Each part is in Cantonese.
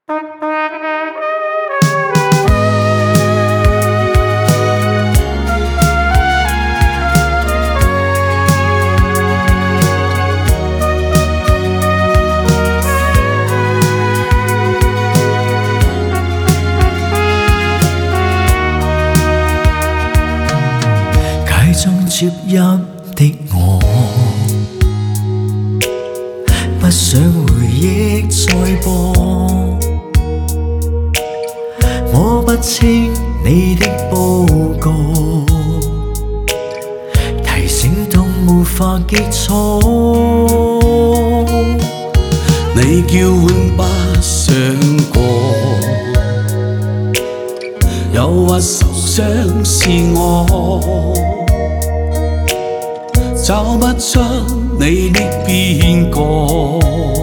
接泣的我，不想回憶再播。摸不清你的報告，提醒痛沒法結束。你叫喚不想過，憂鬱受傷是我。找不出你的邊個，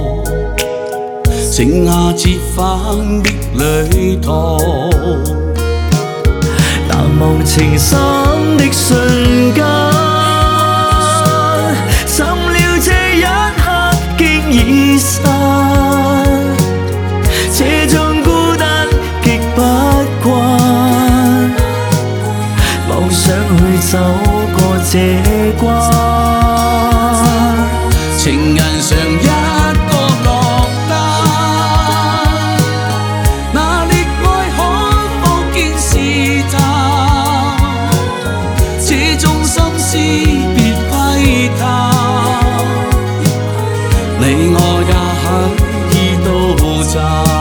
剩下折返的旅途，難忘情深的瞬間，怎料這一刻竟已散，這種孤單極不慣，妄想去走過這關。情人常一個落單，那烈愛可否見是淡？這種心思別窺探，你我也可以到站。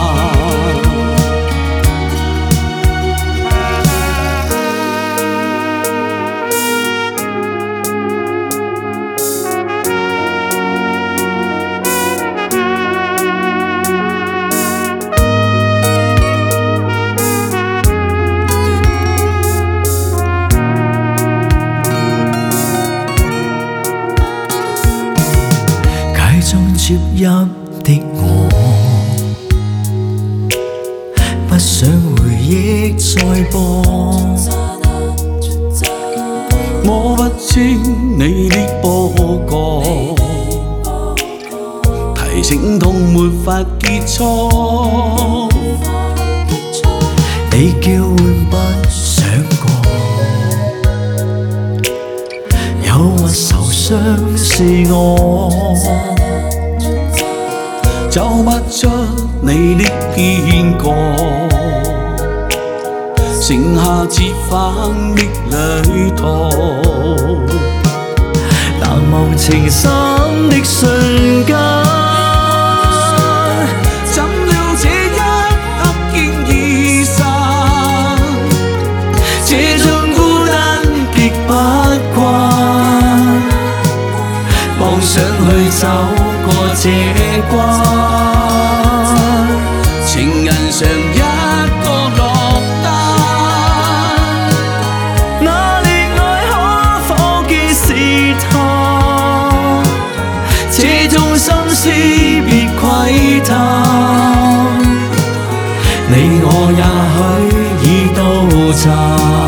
接泣的我，不想回憶再播，摸不清你的報告，提醒痛沒法結束。你叫喚不想過，憂鬱受傷是我。找不出你的邊個，剩下折返的旅途，難忘情深的瞬間，怎料這一刻竟已散，這種孤單極不慣，妄想去走過這關。情人常一個落單，那烈愛可否見是他？這種心思別窺探，你我也許已到站。